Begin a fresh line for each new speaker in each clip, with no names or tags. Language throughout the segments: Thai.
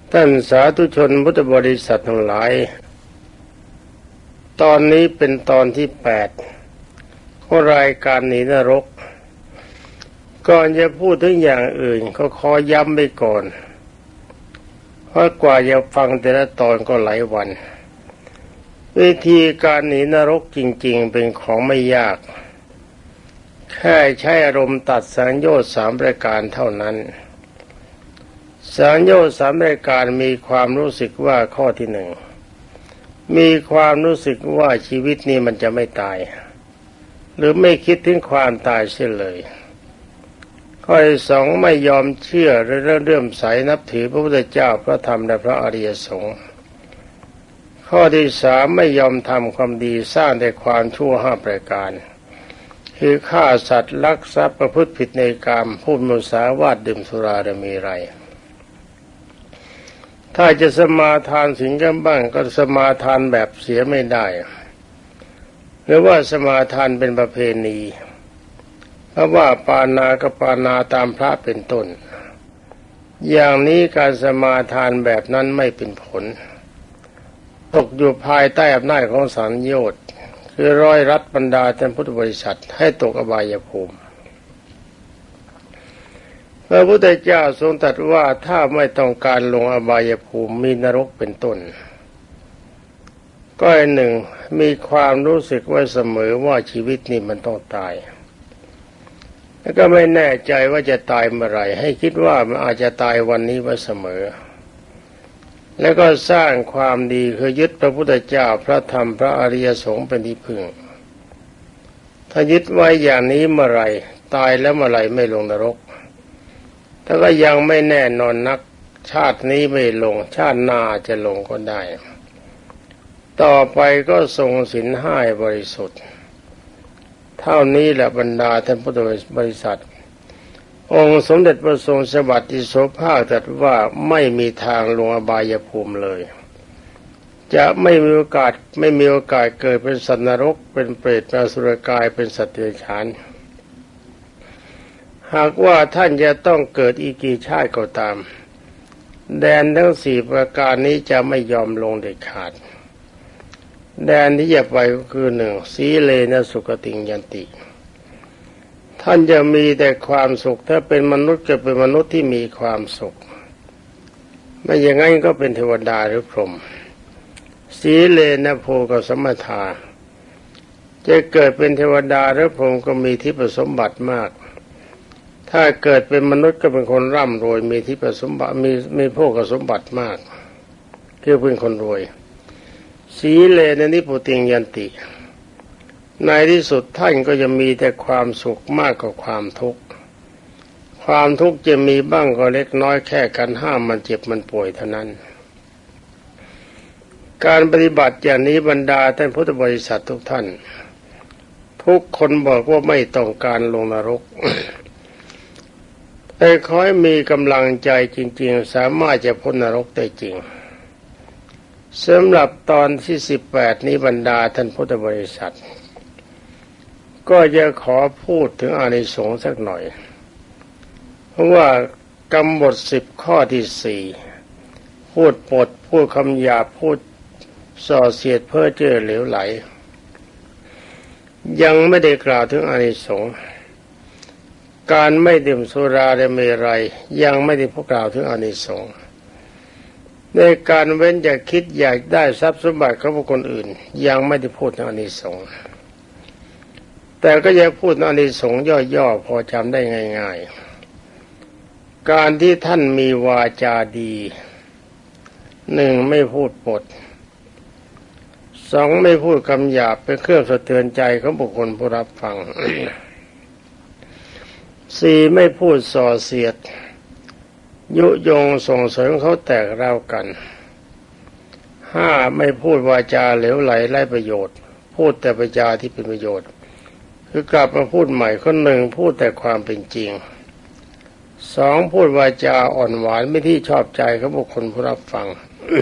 ท่านสาธุชนพุทธบริษัททั้งหลายตอนนี้เป็นตอนที่8ของรายการหนีนรกก่อนจะพูดถึงอย่างอื่นก็ขอย้ำไปก่อนเพราะกว่าจะฟังแต่ละตอนก็หลายวันวิธีการหนีนรกจริงๆเป็นของไม่ยากแค่ใช้อารมณ์ตัดสังโยชน์3ประการเท่านั้นสังโยชน์3ประการมีความรู้สึกว่าข้อที่1มีความรู้สึกว่าชีวิตนี้มันจะไม่ตายหรือไม่คิดถึงความตายเสียเลยข้อที่2ไม่ยอมเชื่อหรือเลื่อมใสนับถือพระพุทธเจ้าพระธรรมและพระอริยสงฆ์ข้อที่3ไม่ยอมทำความดีสร้างแต่ความชั่ว5ประการคือฆ่าสัตว์ลักทรัพย์ประพฤติผิดในกามพูดมุสาวาทดื่มสุราและมีไรถ้าจะสมาทานศีลกันบ้างก็สมาทานแบบเสียไม่ได้หรือว่าสมาทานเป็นประเพณีเพราะว่าปานากับปานาตามพระเป็นต้นอย่างนี้การสมาทานแบบนั้นไม่เป็นผลตกอยู่ภายใต้อำนาจของสังโยชน์คือร้อยรัดบรรดาท่านพุทธบริษัทให้ตกอบายภูมิพระพุทธเจ้าทรงตรัสว่าถ้าไม่ต้องการลงอบายภูมิมีนรกเป็นต้นก็หนึ่งมีความรู้สึกไว้เสมอว่าชีวิตนี้มันต้องตายแล้วก็ไม่แน่ใจว่าจะตายเมื่อไหร่ให้คิดว่ามันอาจจะตายวันนี้ไว้เสมอแล้วก็สร้างความดีคือยึดพระพุทธเจ้าพระธรรมพระอริยสงฆ์เป็นที่พึ่งถ้ายึดไว้อย่างนี้เมื่อไหร่ตายแล้วเมื่อไหร่ไม่ลงนรกถ้าก็ยังไม่แน่นอนนักชาตินี้ไม่ลงชาติหน้าจะลงก็ได้ต่อไปก็ทรงศีล5บริสุทธิ์เท่านี้แหละบรรดาท่านพุทธบริษัทองค์สมเด็จพระทรงสวัสดิโสภาคตรัสว่าไม่มีทางลงอบายภูมิเลยจะไม่มีโอกาสเกิดเป็นสัตว์นรกเป็นเปรตเป็นอสุรกายเป็นสัตว์เดรัจฉานหากว่าท่านจะต้องเกิดอีกกี่ชาติก็ตามแดนทั้ง4ประการนี้จะไม่ยอมลงเด็ดขาดแดนที่จะไปก็คือ1สีเลนะสุขติงยันติท่านจะมีแต่ความสุขถ้าเป็นมนุษย์จะเป็นมนุษย์ที่มีความสุขไม่อย่างนั้นก็เป็นเทวดาหรือพรหมสีเลนะโภคสัมปทาจะเกิดเป็นเทวดาหรือพรหมก็มีทิพยสมบัติมากถ้าเกิดเป็นมนุษย์ก็เป็นคนร่ำรวยมีทิพยสมบัติมีโภคสมบัติมากคือเป็นคนรวยสีเลนะนิพุติงยันติในที่สุดท่านก็จะมีแต่ความสุขมากกว่าความทุกข์ความทุกข์จะมีบ้างก็เล็กน้อยแค่การห้ามมันเจ็บมันป่วยเท่านั้นการปฏิบัติอย่างนี้บรรดาท่านพุทธบริษัททุกท่านทุกคนบอกว่าไม่ต้องการลงนรก แต่ขอให้มีกำลังใจจริงๆสามารถจะพ้นนรกได้จริงสำหรับตอนที่18นี้บรรดาท่านพุทธบริษัทก็จะขอพูดถึงอานิสงส์สักหน่อยเพราะว่ากำหนด10ข้อที่4พูดปดพูดคำหยาบพูดส่อเสียดเพ้อเจ้อเหลวไหลยังไม่ได้กล่าวถึงอานิสงส์การไม่ดื่มสุราและเมรัยยังไม่ได้พูดกล่าวถึงอานิสงส์ในการเว้นจากคิดอยากได้ทรัพย์สมบัติของบุคคลอื่นยังไม่ได้พูดถึงอานิสงส์แต่ก็ยังพูดอานิสงส์ย่อๆพอจำได้ง่ายๆการที่ท่านมีวาจาดี1ไม่พูดปด2ไม่พูดคำหยาบเป็นเครื่องสะเทือนใจของบุคคลผู้รับฟัง 4ไม่พูดส่อเสียดยุยงส่งเสริมเขาแตกเร้ากัน5ไม่พูดวาจาเหลวไหลไร้ประโยชน์พูดแต่วาจาที่เป็นประโยชน์คือกลับมาพูดใหม่คนหนึ่งพูดแต่ความเป็นจริง2พูดวาจาอ่อนหวานไม่ที่ชอบใจของบุคคลผู้รับฟัง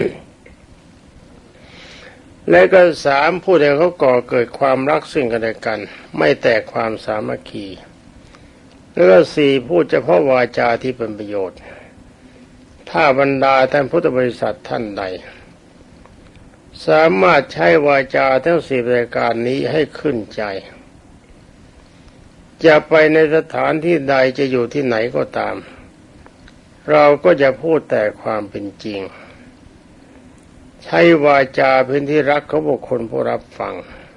และก็3พูดให้เขาก่อเกิดความรักซึ่งกันและกันไม่แตกความสามัคคีแล้วก็4พูดเฉพาะวาจาที่เป็นประโยชน์ถ้าบรรดาท่านพุทธบริษัทท่านใดสามารถใช้วาจาทั้ง10รายการนี้ให้ขึ้นใจจะไปในสถานที่ใดจะอยู่ที่ไหนก็ตามเราก็จะพูดแต่ความเป็นจริงใช้วาจาเป็นที่รักของบุคคลผู้รับฟัง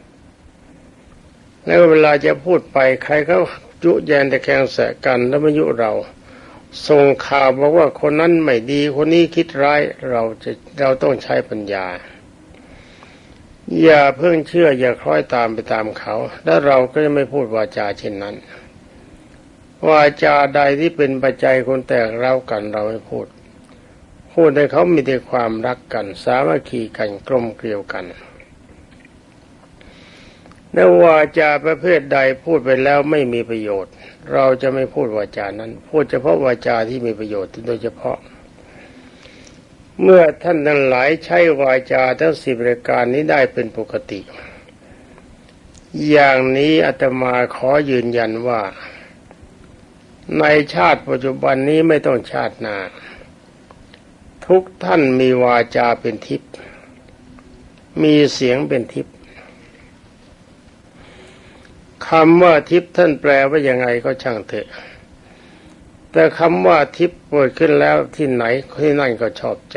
แล้วเวลาจะพูดไปใครเขายุแยงแต่แข่งแสกันแล้วมายุเราส่งข่าวบอกว่าคนนั้นไม่ดีคนนี้คิดร้ายเราต้องใช้ปัญญาอย่าเพิ่งเชื่ออย่าคล้อยตามไปตามเขาและเราก็จะไม่พูดวาจาเช่นนั้นวาจาใดที่เป็นปัจจัยคนแตกเร้ากันเราไม่พูดให้เขามีแต่ความรักกันสามัคคีกันกลมเกลียวกันในวาจาประเภทใดพูดไปแล้วไม่มีประโยชน์เราจะไม่พูดวาจานั้นพูดเฉพาะวาจาที่มีประโยชน์โดยเฉพาะเมื่อท่านทั้งหลายใช้วาจาทั้ง10รายการนี้ได้เป็นปกติอย่างนี้อาตมาขอยืนยันว่าในชาติปัจจุบันนี้ไม่ต้องชาติหน้าทุกท่านมีวาจาเป็นทิพย์มีเสียงเป็นทิพย์คำว่าทิพย์ท่านแปลว่ายังไงก็ช่างเถอะแต่คำว่าทิพย์เกิดขึ้นแล้วที่ไหนที่นั่นก็ชอบใจ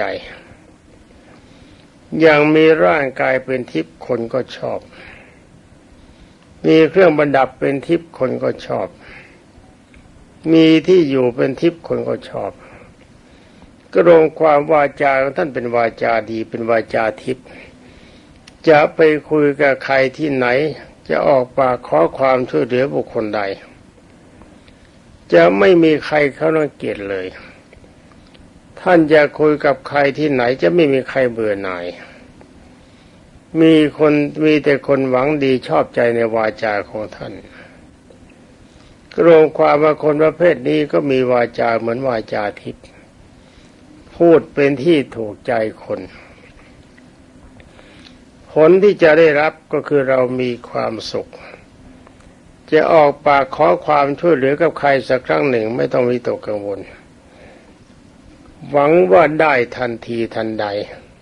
อย่างมีร่างกายเป็นทิพย์คนก็ชอบมีเครื่องประดับเป็นทิพย์คนก็ชอบมีที่อยู่เป็นทิพย์คนก็ชอบก็รวมความวาจาของท่านเป็นวาจาดีเป็นวาจาทิพย์จะไปคุยกับใครที่ไหนจะออกปากขอความช่วยเหลือบุคคลใดจะไม่มีใครเขารังเกียจเลยท่านจะคุยกับใครที่ไหนจะไม่มีใครเบื่อหน่ายมีแต่คนหวังดีชอบใจในวาจาของท่านรวมความว่าคนประเภทนี้ก็มีวาจาเหมือนวาจาทิพย์พูดเป็นที่ถูกใจคนผลที่จะได้รับก็คือเรามีความสุขจะออกปากขอความช่วยเหลือกับใครสักครั้งหนึ่งไม่ต้องวิตกกังวลหวังว่าได้ทันทีทันใด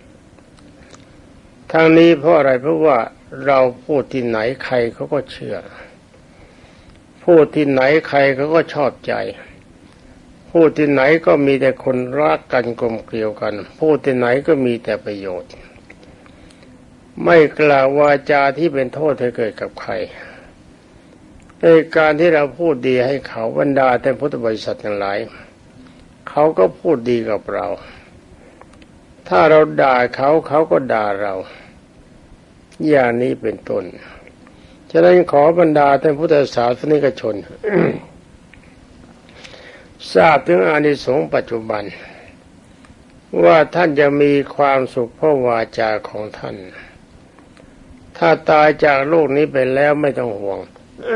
ทั้งนี้เพราะอะไรเพราะว่าเราพูดที่ไหนใครเขาก็เชื่อพูดที่ไหนใครเขาก็ชอบใจพูดที่ไหนก็มีแต่คนรักกันกลมเกลียวกันพูดที่ไหนก็มีแต่ประโยชน์ไม่กล่าววาจาที่เป็นโทษให้เกิดกับใครในการที่เราพูดดีให้เขาบรรดาแต่พุทธบริษัททั้งหลายเขาก็พูดดีกับเราถ้าเราด่าเขาเขาก็ด่าเราอย่างนี้เป็นต้นฉะนั้นขอบรรดาท่านพุทธศาสนิกชน ทราบถึงอานิสงส์ปัจจุบันว่าท่านจะมีความสุขเพราะวาจาของท่านถ้าตายจากโลกนี้ไปแล้วไม่ต้องห่วง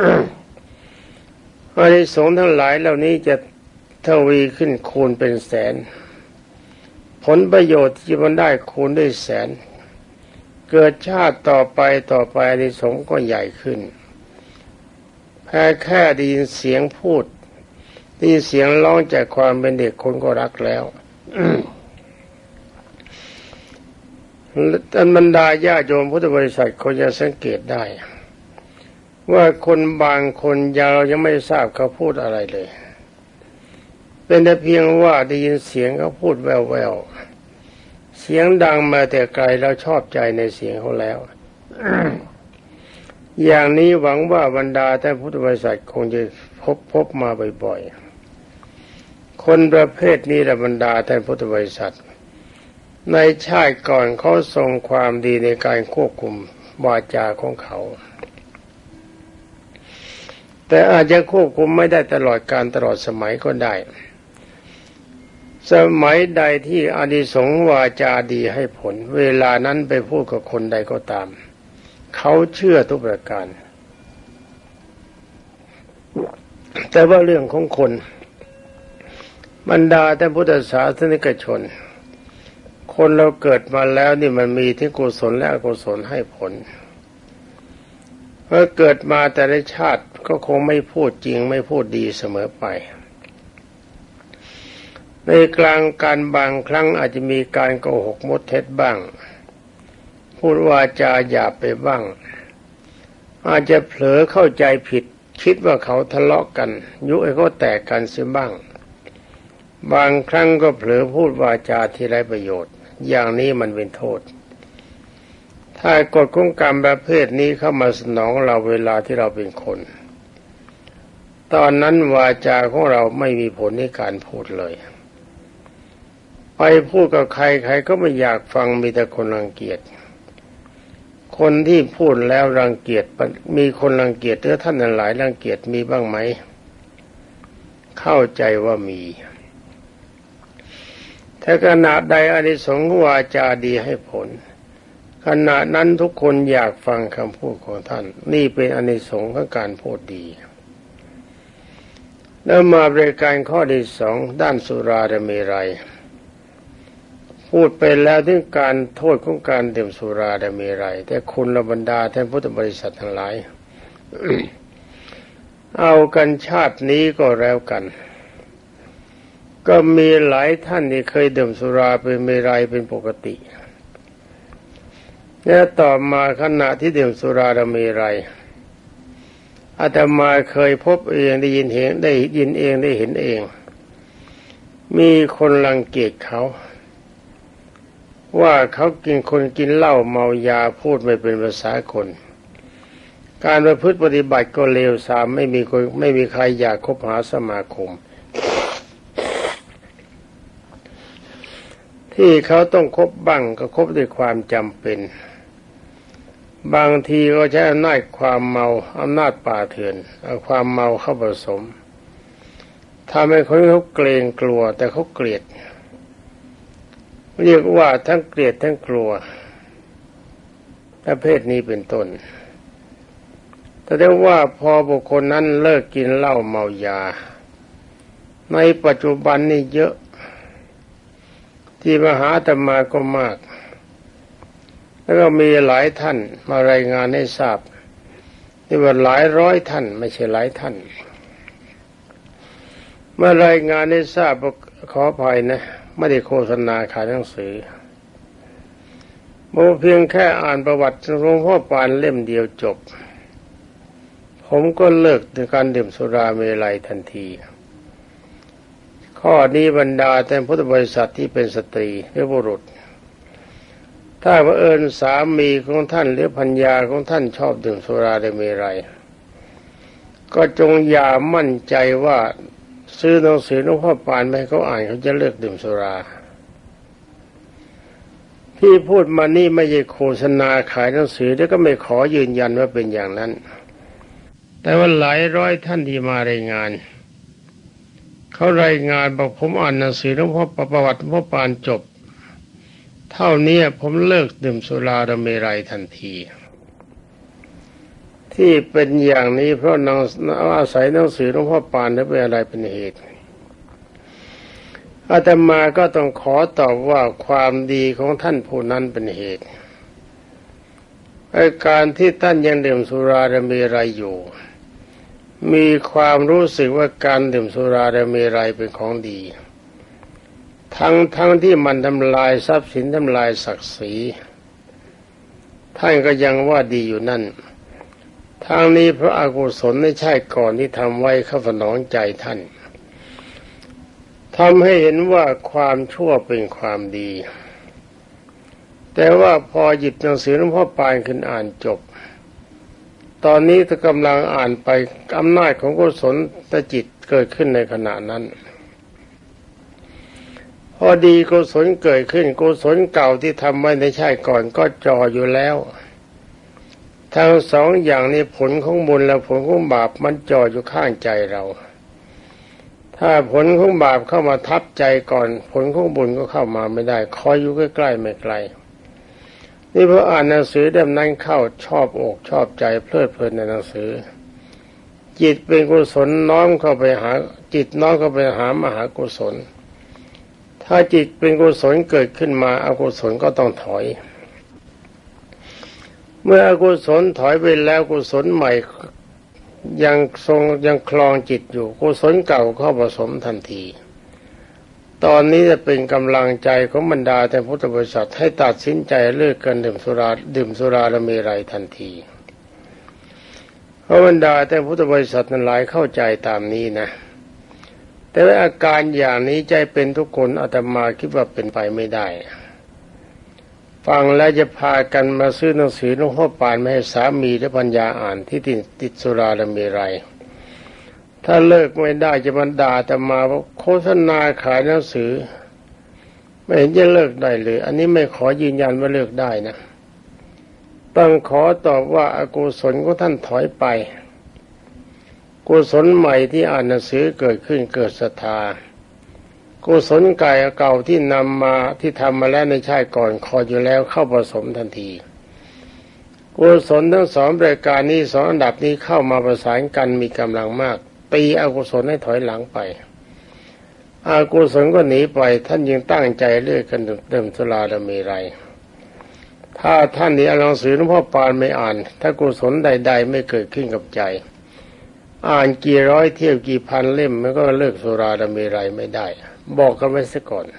อานิสงส์ทั้งหลายเหล่านี้จะทวีขึ้นคูณเป็นแสนผลประโยชน์ที่มันได้คูณด้วยแสนเกิดชาติต่อไปอานิสงส์ก็ใหญ่ขึ้นแค่ได้ยินเสียงพูดได้ยินเสียงร้องจากความเป็นเด็กคนก็รักแล้ว ท่านบรรดาญาโยมพุทธบริษัทเขาจะสังเกตได้ว่าคนบางคนเรายังไม่ทราบเขาพูดอะไรเลยเป็นแต่เพียงว่าได้ยินเสียงเขาพูดแว่วๆเสียงดังมาแต่ไกลเราชอบใจในเสียงเขาแล้ว อย่างนี้หวังว่าบรรดาท่านพุทธบริษัทคงจะพบมาบ่อยๆคนประเภทนี้ละบรรดาท่านพุทธบริษัทในชาติก่อนเขาทรงความดีในการควบคุมวาจาของเขาแต่อาจจะควบคุมไม่ได้ตลอดการตลอดสมัยก็ได้สมัยใดที่อานิสงส์วาจาดีให้ผลเวลานั้นไปพูดกับคนใดก็ตามเขาเชื่อทุกประการแต่ว่าเรื่องของคนบรรดาท่านพุทธศาสนิกชนคนเราเกิดมาแล้วนี่มันมีทั้งกุศลและอกุศลให้ผลเมื่อเกิดมาแต่ละชาติก็คงไม่พูดจริงไม่พูดดีเสมอไปในกลางการบางครั้งอาจจะมีการโกหกมดเท็จบ้างพูดวาจาหยาบไปบ้างอาจจะเผลอเข้าใจผิดคิดว่าเขาทะเลาะกันยุให้เขาแตกกันเสียบ้างบางครั้งก็เผลอพูดวาจาที่ไร้ประโยชน์อย่างนี้มันเป็นโทษถ้ากฎของกรรมประเภทนี้เข้ามาสนองเราเวลาที่เราเป็นคนตอนนั้นวาจาของเราไม่มีผลในการพูดเลยไปพูดกับใครใครก็ไม่อยากฟังมีแต่คนรังเกียจคนที่พูดแล้วรังเกียจมีคนรังเกียจหรือท่านหลายรังเกียจมีบ้างไหมเข้าใจว่ามีถ้าขณะใดอานิสงส์วาจาดีให้ผลขณะนั้นทุกคนอยากฟังคำพูดของท่านนี่เป็นอานิสงส์ของการพูดดีแล้วมาบริการข้อที่สองด้านสุราเมรัยพูดไปแล้วถึงการโทษของการดื่มสุราเมรัยแต่คุณบรรดาท่านพุทธบริษัททั้งหลาย เอากันชาตินี้ก็แล้วกันก็มีหลายท่านที่เคยดื่มสุราเป็นเมรัยเป็นปกติและต่อมาขณะที่ดื่มสุราเมรัยอาตมาเคยพบเองได้ยินเองได้ยินเองได้เห็นเองมีคนรังเกียจเขาว่าเขากินเหล้าเมายาพูดไม่เป็นภาษาคนการประพฤติปฏิบัติก็เลวทรามไม่มีใครอยากคบหาสมาคมที่เขาต้องคบบ้างก็คบด้วยความจำเป็นบางทีก็ใช้อำนาจความเมาอำนาจป่าเถื่อนเอาความเมาเข้าผสมทำให้คนเขาเกรงกลัวแต่เขาเกลียดเรียกว่าทั้งเกลียดทั้งกลัวประเภทนี้เป็นต้นแต่ได้ว่าพอบุคคลนั้นเลิกกินเหล้าเมายาในปัจจุบันนี่เยอะที่มาหาอาตมาก็มากแล้วก็มีหลายท่านมารายงานให้ทราบที่ว่าหลายร้อยท่านไม่ใช่หลายท่านมารายงานให้ทราบขออภัยนะไม่ได้โฆษณาขายหนังสือเพียงแค่อ่านประวัติหลวงพ่อปานเล่มเดียวจบผมก็เลิกในการดื่มสุราเมรัยทันทีข้อนี้บรรดาแต่พุทธบริษัทที่เป็นสตรีหรือบุรุษถ้าเผอิญสามีของท่านหรือภรรยาของท่านชอบดื่มสุราเมรัยก็จงอย่ามั่นใจว่าซื้อหนังสือหลวงพ่อปานไปให้เขาอ่านเขาจะเลิกดื่มสุราที่พูดมานี่ไม่ใช่โฆษณาขายหนังสือแล้วก็ไม่ขอยืนยันว่าเป็นอย่างนั้นแต่ว่าหลายร้อยท่านที่มารายงานเขารายงานบอกผมอ่านหนังสือหลวงพ่อประวัติหลวงพ่อปานจบเท่านี้ผมเลิกดื่มสุราเมรัยทันทีที่เป็นอย่างนี้เพราะอาศัยหนังสือหลวงพ่อปานหรือเป็นอะไรเป็นเหตุอาตมาก็ต้องขอตอบว่าความดีของท่านผู้นั้นเป็นเหตุการที่ท่านยังดื่มสุราเมรัยอยู่มีความรู้สึกว่าการดื่มสุราเมรัยเป็นของดีทั้งที่มันทำลายทรัพย์สินทำลายศักดิ์ศรีท่านก็ยังว่าดีอยู่นั่นทางนี้เพราะอกุศลในชาติก่อนที่ทำไว้เข้าสนองใจท่านทำให้เห็นว่าความชั่วเป็นความดีแต่ว่าพอหยิบหนังสือหลวงพ่อปานขึ้นอ่านจบตอนนี้ถ้ากำลังอ่านไปอำนาจของกุศลจิตเกิดขึ้นในขณะนั้นพอดีกุศลเกิดขึ้นกุศลเก่าที่ทำไว้ในชาติก่อนก็จ่ออยู่แล้วทั้งสองอย่างนี้ผลของบุญและผลของบาปมันจ่ออยู่ข้างใจเราถ้าผลของบาปเข้ามาทับใจก่อนผลของบุญก็เข้ามาไม่ได้คอยอยู่ใกล้ๆไม่ไกลนี่พออ่านหนังสือเล่มนั้นเข้าชอบอกชอบใจเพลิดเพลินในหนังสือจิตเป็นกุศลน้อมเข้าไปหาจิตน้อมเข้าไปหามหากุศลถ้าจิตเป็นกุศลเกิดขึ้นมาอกุศลก็ต้องถอยเมื่ออกุศลถอยไปแล้วกุศลใหม่ยังคลองจิตอยู่กุศลเก่าเข้าผสมทันทีตอนนี้จะเป็นกำลังใจของบรรดาแต่พุทธบริษัทให้ตัดสินใจเลิกกันดื่มสุราและเมรัยทันทีเพราะบรรดาแต่พุทธบริษัทนั้นหลายเข้าใจตามนี้นะแต่ว่าอาการอย่างนี้ใจเป็นทุกคนอาตมาคิดว่าเป็นไปไม่ได้ฟังแล้วจะพากันมาซื้อหนังสือหลวงพ่อปานมาให้สามีและปัญญาอ่านที่ติดสุราและเมรัยถ้าเลิกไม่ได้จะมาด่าอาตมาว่าโฆษณาขายหนังสือไม่เห็นจะเลิกได้เลยอันนี้ไม่ขอยืนยันว่าเลิกได้นะต้องขอตอบว่าอกุศลของท่านถอยไปกุศลใหม่ที่อ่านหนังสือเกิดขึ้นเกิดศรัทธากุศลเก่าที่นำมาที่ทำมาแล้วในชาติก่อนคอยอยู่แล้วเข้าผสมทันทีกุศลทั้งสองรายการนี้สองอันดับนี้เข้ามาประสานกันมีกำลังมากตีอกุศลให้ถอยหลังไปอกุศลก็หนีไปท่านยังตั้งใจเลิกกันดื่มสุราและเมรัยถ้าท่านนี้อ่านหนังสือหลวงพ่อปานไม่อ่านถ้ากุศลใดๆไม่เกิดขึ้นกับใจอ่านกี่ร้อยเที่ยวกี่พันเล่มมันก็เลิกสุราและเมรัยไม่ได้บอกกันไว้ซะก่อน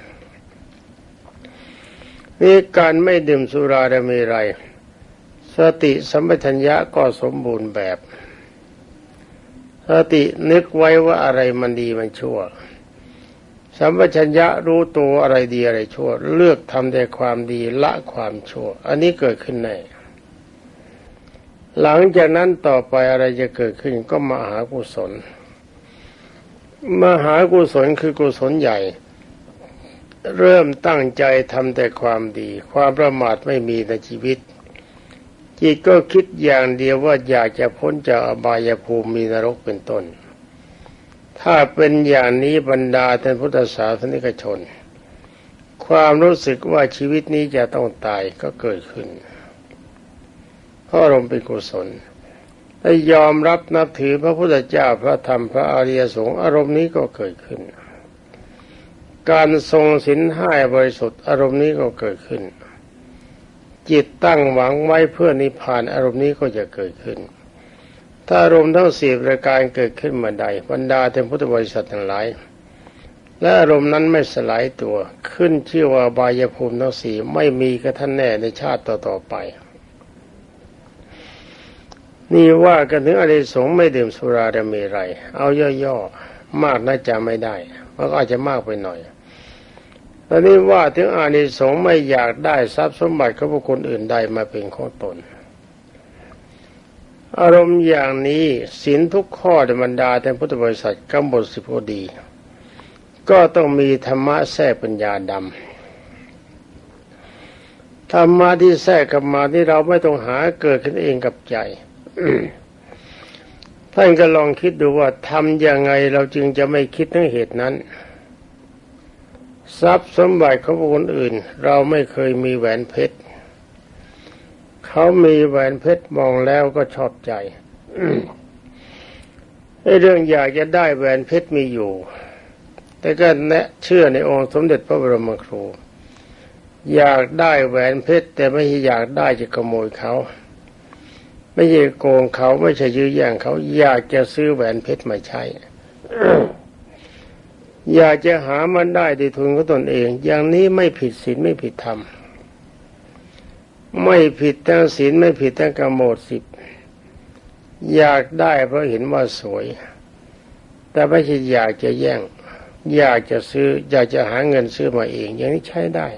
นี่การไม่ดื่มสุราและเมรัยสติสัมปชัญญะก็สมบูรณ์แบบสตินึกไว้ว่าอะไรมันดีมันชั่วสัมปชัญญะรู้ตัวอะไรดีอะไรชั่วเลือกทำแต่ความดีละความชั่วอันนี้เกิดขึ้นแน่หลังจากนั้นต่อไปอะไรจะเกิดขึ้นก็มหากุศลมหากุศลคือกุศลใหญ่เริ่มตั้งใจทำแต่ความดีความประมาทไม่มีในชีวิตจิตก็คิดอย่างเดียวว่าอยากจะพ้นจากอบายภูมิมีนรกเป็นต้นถ้าเป็นอย่างนี้บรรดาท่านพุทธศาสนิกชนความรู้สึกว่าชีวิตนี้จะต้องตายก็เกิดขึ้นเพราะอารมณ์เป็นกุศลถ้ายอมรับนับถือพระพุทธเจ้าพระธรรมพระอริยสงฆ์อารมณ์นี้ก็เกิดขึ้นการทรงศีลห้าบริสุทธิ์อารมณ์นี้ก็เกิดขึ้นจิตตั้งหวังไว้เพื่อนิพพานอารมณ์นี้ก็จะเกิดขึ้นถ้าอารมณ์ทั้งสี่ประการเกิดขึ้นเมื่อใดบรรดาท่านพุทธบริษัททั้งหลายและอารมณ์นั้นไม่สลายตัวขึ้นชื่อว่าอบายภูมิทั้งสี่ไม่มีกับท่านแน่ในชาติต่อๆไปนี่ว่ากันถึงอานิสงส์ไม่ดื่มสุราและเมรัยเอาย่อๆมากน่าจะไม่ได้เพราะอาจจะมากไปหน่อยตอนนี้ว่าถึงอานิสงส์ไม่อยากได้ทรัพย์สมบัติของบุคคลอื่นใดมาเป็นของตนอารมณ์อย่างนี้ศีลทุกข้อในบรรดาท่านพุทธบริษัทกำหนดสิบก็ดีก็ต้องมีธรรมะแทรกปัญญาดำธรรมะที่แทรกกับมาที่เราไม่ต้องหาเกิดขึ้นเองกับใจ ท่านก็ลองคิดดูว่าทำยังไงเราจึงจะไม่คิดถึงเหตุนั้นทรัพย์สมบัติของคนอื่นเราไม่เคยมีแหวนเพชรเขามีแหวนเพชรมองแล้วก็ชอบใจ เรื่องอยากจะได้แหวนเพชรมีอยู่แต่ก็แนะเชื่อในองค์สมเด็จพระบรมครูอยากได้แหวนเพชรแต่ไม่ใช่อยากได้จะขโมยเขาไม่ใช่โกงเขาไม่ใช่ยื้อแย่งเขาอยากจะซื้อแหวนเพชรมาใช้ อยากจะหามันได้ด้วยทุนของตนเองอย่างนี้ไม่ผิดศีลไม่ผิดธรรมไม่ผิดทั้งศีลไม่ผิดทั้งกโมทสิบอยากได้เพราะเห็นว่าสวยแต่ไม่ใช่อยากจะแย่งอยากจะซื้ออยากจะหาเงินซื้อมาเองอย่างนี้ใช้ได้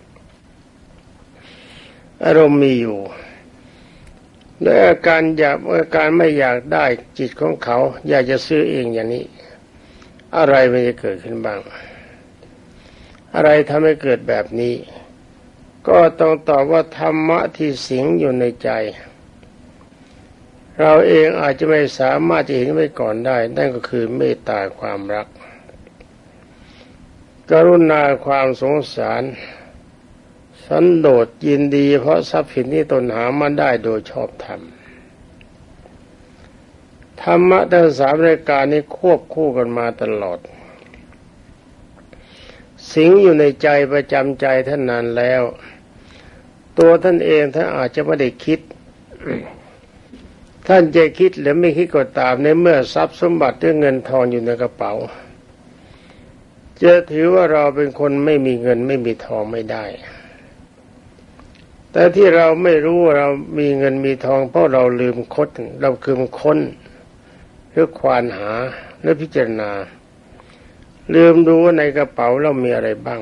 อารมณ์มีอยู่และอาการไม่อยากได้จิตของเขาอยากจะซื้อเองอย่างนี้อะไรมันจะเกิดขึ้นบ้างอะไรทำให้เกิดแบบนี้ก็ต้องตอบว่าธรรมะที่สิงอยู่ในใจเราเองอาจจะไม่สามารถจะเห็นไว้ก่อนได้นั่นก็คือเมตตาความรักกรุณาความสงสารสันโดษยินดีเพราะทรัพย์สินที่ตนหามาได้โดยชอบธรรมธรรมะทั้งสามรายการนี้ควบคู่กันมาตลอดสิงอยู่ในใจประจำใจท่านนานแล้วตัวท่านเองท่านอาจจะไม่ได้คิด ท่านจะคิดหรือไม่คิดก็ตามในเมื่อทรัพย์สมบัติหรือเงินทองอยู่ในกระเป๋าจะถือว่าเราเป็นคนไม่มีเงินไม่มีทองไม่ได้แต่ที่เราไม่รู้ว่าเรามีเงินมีทองเพราะเราลืมค้นเราคือค้นหรือควานหาหรือพิจารณาลืมดูว่าในกระเป๋าเรามีอะไรบ้าง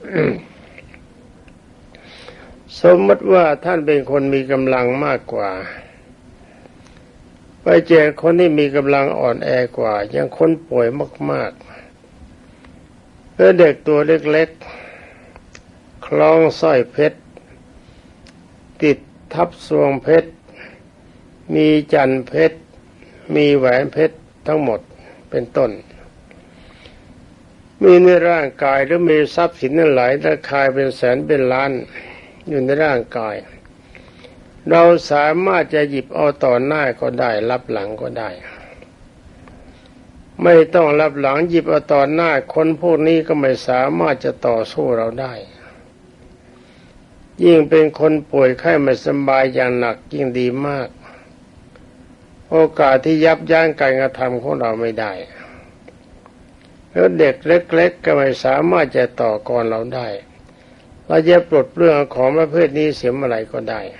สมมติว่าท่านเป็นคนมีกำลังมากกว่าไปแจกคนที่มีกำลังอ่อนแอกว่ายังคนป่วยมากๆแล้วเด็กตัวเล็กๆคล้องสร้อยเพชรติดทับสวงเพชรมีจันเพชรมีแหวนเพชรทั้งหมดเป็นต้นมีในร่างกายหรือมีทรัพย์สินหลายราคาเป็นแสนเป็นล้านอยู่ในร่างกายเราสามารถจะหยิบเอาต่อหน้าก็ได้รับหลังก็ได้ไม่ต้องรับหลังหยิบเอาต่อหน้าคนพวกนี้ก็ไม่สามารถจะต่อสู้เราได้ยิ่งเป็นคนป่วยไข้ไม่สบายอย่างหนักยิ่งดีมากโอกาสที่ยับยั้งการกระทำของเราไม่ได้แล้วเด็กเล็กๆก็ไม่สามารถจะต่อกรเราได้เราจะปลดเปลื้องของประเภทนี้เสียเมื่อไหร่ก็ได้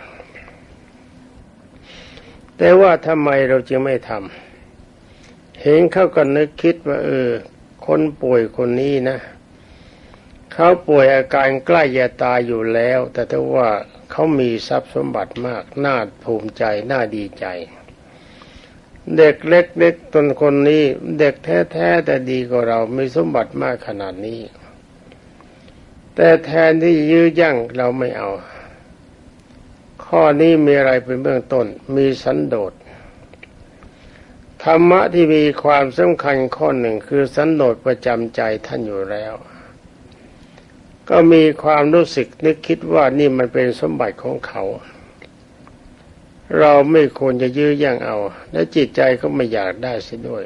แต่ว่าทำไมเราจึงไม่ทำเห็นเขาก็นึกคิดว่าคนป่วยคนนี้นะเขาป่วยอาการใกล้จะตายอยู่แล้วแต่ถ้าว่าเขามีทรัพย์สมบัติมากน่าภูมิใจน่าดีใจเด็กเล็กๆตนคนนี้เด็กแท้ๆแต่ดีกว่าเรามีสมบัติมากขนาดนี้แต่แทนที่ยื้อยั่งเราไม่เอาข้อนี้มีอะไรเป็นเบื้องต้นมีสันโดษธรรมะที่มีความสำคัญข้อหนึ่งคือสันโดษประจำใจท่านอยู่แล้วก็มีความรู้สึกนึกคิดว่านี่มันเป็นสมบัติของเขาเราไม่ควรจะยื้อแย่งเอาและจิตใจก็ไม่อยากได้เสียด้วย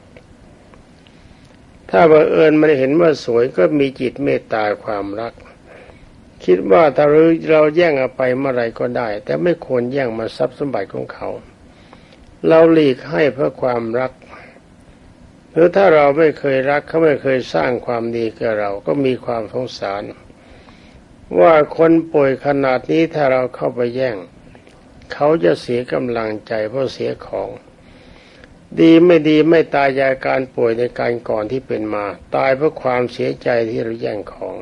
ถ้าบังเอิญมันเห็นว่าสวยก็มีจิตเมตตาความรักคิดว่าถ้าเราแย่งเอาไปเมื่อไรก็ได้แต่ไม่ควรแย่งมาทรัพย์สมบัติของเขาเราหลีกให้เพื่อความรักหรือถ้าเราไม่เคยรักเขาไม่เคยสร้างความดีกับเราก็มีความสงสารว่าคนป่วยขนาดนี้ถ้าเราเข้าไปแย่งเขาจะเสียกำลังใจเพราะเสียของดีไม่ดีไม่ตายจากการป่วยในการก่อนที่เป็นมาตายเพราะความเสียใจที่เราแย่งของ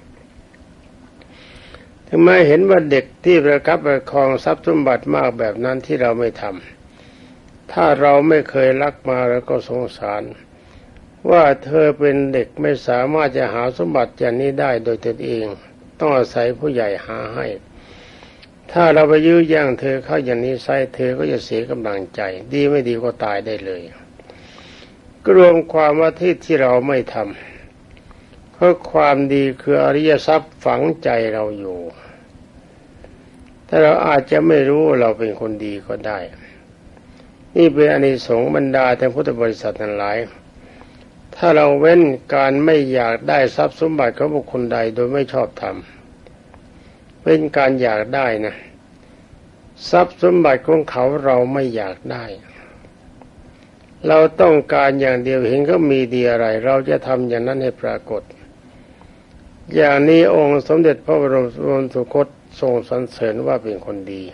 ถึงแม้เห็นว่าเด็กที่ประคับประคองทรัพย์สมบัติมากแบบนั้นที่เราไม่ทำถ้าเราไม่เคยรักมาเราก็สงสารว่าเธอเป็นเด็กไม่สามารถจะหาสมบัติอย่างนี้ได้โดยตนเองต้องอาศัยผู้ใหญ่หาให้ถ้าเราไปยื้อแย่งเธอเข้าอย่างนี้ไซเธอก็จะเสียกำลังใจดีไม่ดีก็ตายได้เลยก็รวมความว่าที่เราไม่ทำเพราะความดีคืออริยทรัพย์ฝังใจเราอยู่แต่เราอาจจะไม่รู้เราเป็นคนดีก็ได้นี่เป็นอานิสงส์บรรดาท่านพุทธบริษัททั้งหลายถ้าเราเว้นการไม่อยากได้ทรัพย์สมบัติของบุคคลใดโดยไม่ชอบธรรมเป็นการอยากได้นะทรัพย์สมบัติของเขาเราไม่อยากได้เราต้องการอย่างเดียวเห็นเขามีดีอะไรเราจะทำอย่างนั้นให้ปรากฏอย่างนี้องค์สมเด็จพระบรมสุคตทรงสรรเสริญว่าเป็นคนดี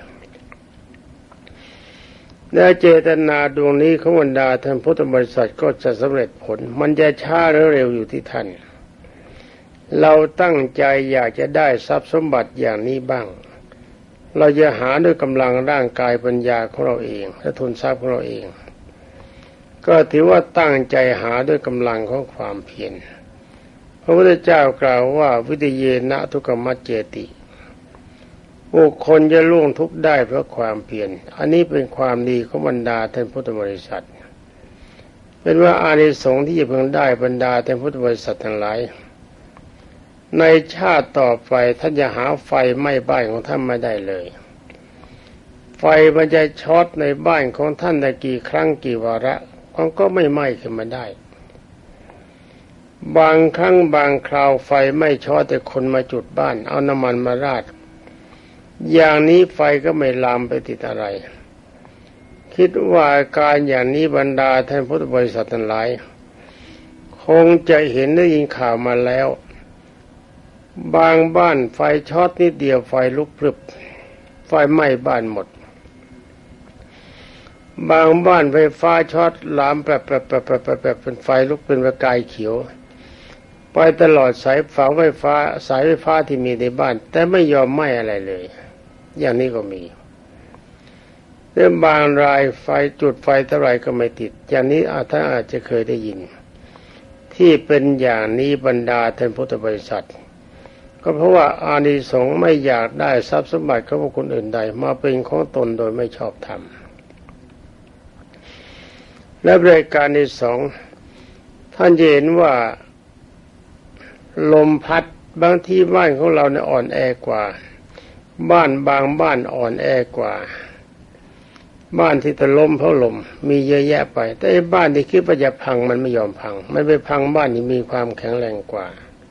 และเจตนาดวงนี้ของบรรดาท่านพุทธบริษัทก็จะสำเร็จผลมันจะช้าหรือเร็วอยู่ที่ท่านเราตั้งใจอยากจะได้ทรัพย์สมบัติอย่างนี้บ้างเราจะหาด้วยกำลังร่างกายปัญญาของเราเองและทุนทรัพย์ของเราเองก็ถือว่าตั้งใจหาด้วยกำลังของความเพียรพระพุทธเจ้ากล่าวว่าวิริยนะทุกขมัจเจติบุคคลจะล่วงทุกข์ได้เพราะความเพียรอันนี้เป็นความดีของบรรดาท่านพุทธบริษัทเป็นว่าอานิสงส์ที่จะพึงได้บรรดาท่านพุทธบริษัททั้งหลายในชาติต่อไปท่านจะหาไฟไหม้บ้านของท่านไม่ได้เลยไฟมันจะช็อตในบ้านของท่านได้กี่ครั้งกี่วาระมันก็ไม่ไหม้ขึ้นมาได้บางครั้งบางคราวไฟไม่ช็อตแต่คนมาจุดบ้านเอาน้ำมันมาราดอย่างนี้ไฟก็ไม่ลามไปติดอะไรคิดว่าการอย่างนี้บรรดาท่านพุทธบริษัททั้งหลายขงจะเห็นได้ยินข่าวมาแล้วบางบ้านไฟช็อตนิดเดียวไฟลุกพรึบไฟไหม้บ้านหมดบางบ้านไฟฟ้าช็อตลามแบบเป็นไฟลุกเป็นประกายเขียวไปตลอดสายเสาไฟฟ้าสายไฟฟ้าที่มีในบ้านแต่ไม่ยอมไหม้อะไรเลยอย่างนี้ก็มีเรื่องบางรายไฟจุดไฟเท่าไรก็ไม่ติดอย่างนี้ท่านอาจจะเคยได้ยินที่เป็นอย่างนี้บรรดาท่านพุทธบริษัทก็เพราะว่าอานิสงส์ไม่อยากได้ทรัพย์สมบัติของคนอื่นใดมาเป็นของตนโดยไม่ชอบธรรมและรายการที่สองท่านจะเห็นว่าลมพัดบางที่บ้านของเราเนี่ยอ่อนแอกว่าบ้านบางบ้านอ่อนแอกว่าบ้านที่ถล่มเพราะลมมีเยอะแยะไปแต่บ้านที่คิดว่าจะพังมันไม่ยอมพังมันไปพังบ้านที่มีความแข็งแรงกว่า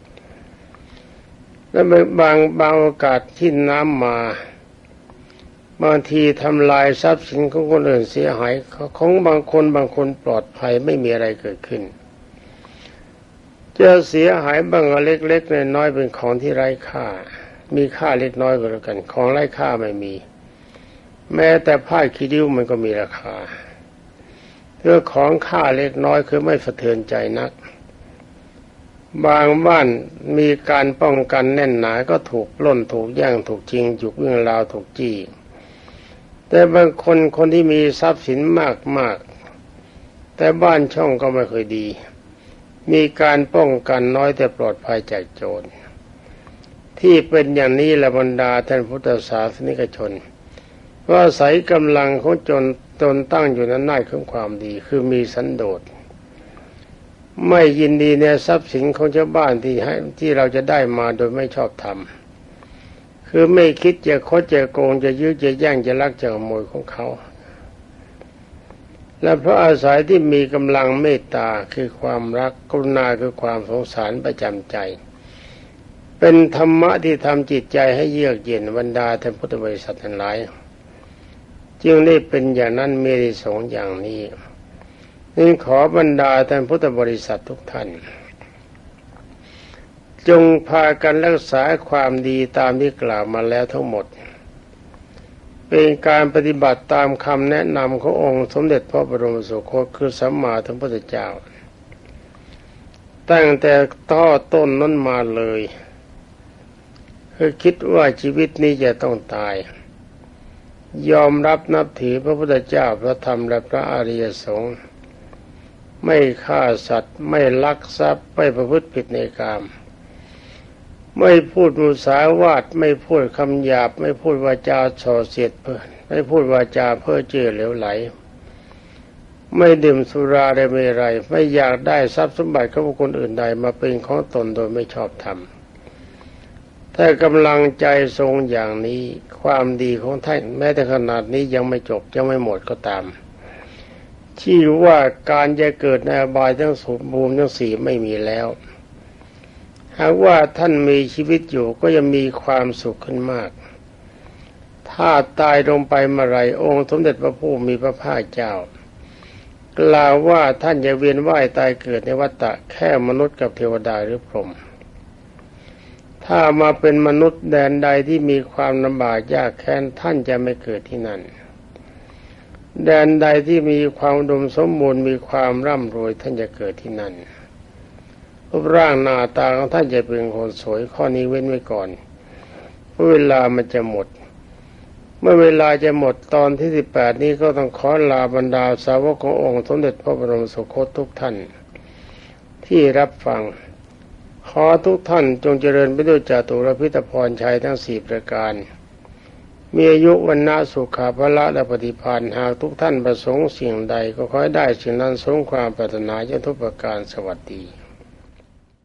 และบางโอกาสที่น้ำมาบางทีทำลายทรัพย์สินของคนอื่นเสียหายของบางคนปลอดภัยไม่มีอะไรเกิดขึ้นจะเสียหายบางเล็กๆน้อยๆเป็นของที่ไร้ค่ามีค่าเล็กน้อยก็แล้วกันของไร้ค่าไม่มีแม้แต่ผ้าคีริ้วมันก็มีราคาเรื่องของค่าเล็กน้อยคือไม่สะเทือนใจนักบางบ้านมีการป้องกันแน่นหนาก็ถูกปล้นถูกแย่งถูกชิงถูกวิ่งราวถูกจี้แต่บางคนที่มีทรัพย์สินมากแต่บ้านช่องก็ไม่เคยดีมีการป้องกันน้อยแต่ปลอดภัยจากโจรที่เป็นอย่างนี้ละบรรดาท่านพุทธศาสนิกชนว่าอาศัยกำลังของตนตั้งอยู่ในอำนาจของความดีคือมีสันโดษไม่ยินดีในทรัพย์สินของชาวบ้านที่เราจะได้มาโดยไม่ชอบธรรมคือไม่คิดจะคดจะโกงจะยื้อจะแย่งจะลักจะขโมยของเขาและเพราะอาศัยที่มีกำลังเมตตาคือความรักกรุณาคือความสงสารประจำใจเป็นธรรมะที่ทำจิตใจให้เยือกเย็นบรรดาท่านพุทธบริษัททั้งหลายจึงได้เป็นอย่างนั้นมีได้สองอย่างนี้นี่ขอบรรดาท่านพุทธบริษัททุกท่านจงพากันรักษาความดีตามที่กล่าวมาแล้วทั้งหมดเป็นการปฏิบัติตามคำแนะนำขององค์สมเด็จพระบรมสุคตคือสัมมาสัมพุทธเจ้าตั้งแต่ต้นนั้นมาเลยคือคิดว่าชีวิตนี้จะต้องตายยอมรับนับถือพระพุทธเจ้าพระธรรมและพระอริยสงฆ์ไม่ฆ่าสัตว์ไม่ลักทรัพย์ไม่ประพฤติผิดในกามไม่พูดมุสาวาทไม่พูดคำหยาบไม่พูดวาจาส่อเสียดไม่พูดวาจาเพ้อเจ้อเหลวไหลไม่ดื่มสุราได้ไม่ไรไม่อยากได้ทรัพย์สมบัติของบุคคลอื่นใดมาเป็นของตนโดยไม่ชอบธรรมถ้ากำลังใจทรงอย่างนี้ความดีของท่านแม้แต่ขนาดนี้ยังไม่จบยังไม่หมดก็ตามที่ว่าการจะเกิดในอบายทั้งสมบูรณ์ทั้งสี่ไม่มีแล้วหากว่าท่านมีชีวิตอยู่ก็ยังมีความสุขขึ้นมากถ้าตายลงไปเมื่อไรองค์สมเด็จพระผู้มีพระภาคเจ้ากล่าวว่าท่านจะเวียนว่ายตายเกิดในวัฏฏะแค่มนุษย์กับเทวดาหรือพรหมถ้ามาเป็นมนุษย์แดนใดที่มีความลำบากยากแค้นท่านจะไม่เกิดที่นั่นแดนใดที่มีความอุดมสมบูรณ์มีความร่ำรวยท่านจะเกิดที่นั่นรูปร่างหน้าตาของท่านจะเป็นคนสวยข้อนี้เว้นไว้ก่อนเพราะเวลามันจะหมดเมื่อเวลาจะหมดตอนที่18นี้ก็ต้องขอลาบรรดาสาวกขององค์สมเด็จพระบรมสุคตทุกท่านที่รับฟังขอทุกท่านจงเจริญไปด้วยจตุรพิธพรชัยทั้ง4ประการมีอายุวันนะสุขภาละและปฏิภาณหากทุกท่านประสงค์สิ่งใดก็ขอให้ได้สิ่งนั้นสมความปรารถนาทุกประการสวัสดี